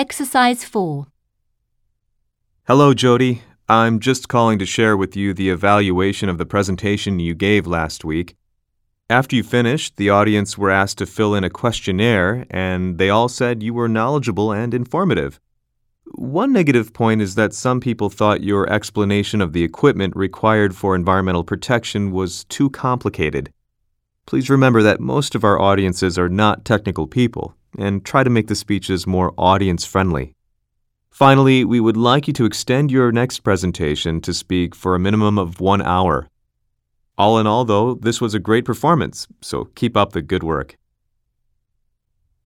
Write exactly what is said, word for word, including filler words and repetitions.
Exercise four. Hello, Jody. I'm just calling to share with you the evaluation of the presentation you gave last week. After you finished, the audience were asked to fill in a questionnaire, and they all said you were knowledgeable and informative. One negative point is that some people thought your explanation of the equipment required for environmental protection was too complicated. Please remember that most of our audiences are not technical people, and try to make the speeches more audience-friendly. Finally, we would like you to extend your next presentation to speak for a minimum of one hour. All in all, though, this was a great performance, so keep up the good work.